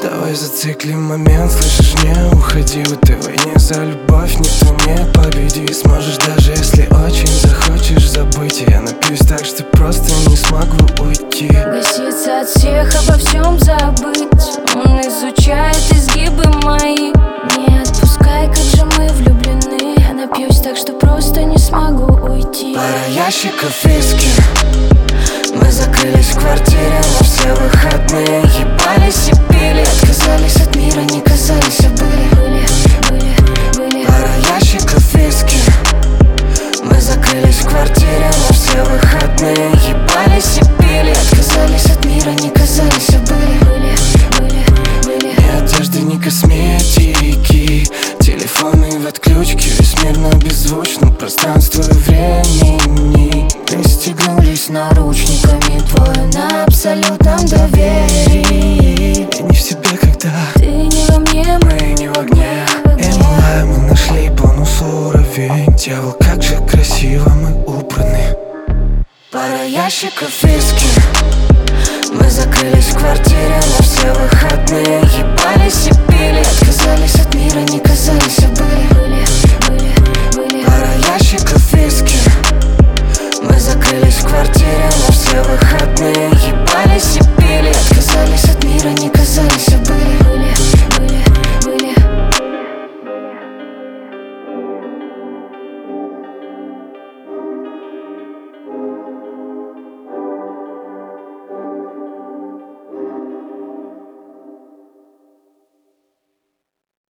Давай зациклим момент, слышишь, не уходи. В этой войне за любовь никто не победит. Сможешь, даже если очень захочешь забыть. Я напьюсь так, что просто не смогу уйти. Гаситься от всех, обо всем забыть. Он изучает изгибы мои. Не отпускай, как же мы влюблены. Я напьюсь так, что просто не смогу уйти. Пара ящиков виски. Мы закрылись в квартире на все выходные. Ебались и пили, отказались от мира, не казались, а были. Пара ящиков виски. Мы закрылись в квартире на все выходные. Ебались и пили, отказались от мира, не казались, а были. Ни одежды, ни косметики, телефоны в отключке. Весь мир на беззвучном пространстве времени. Пристегнулись наручниками, двое на абсолютном доверии. Я не в себе, когда ты не во мне, мы не в огне. МЛА, мы нашли бонус уровень. Дьявол, как же красиво мы убраны. Пара ящиков виски. Мы закрылись в квартире на все выходные. Ебались и пили, отказались от мира, не казались, а были. Пара ящиков виски. Мы закрылись в квартире на все выходные.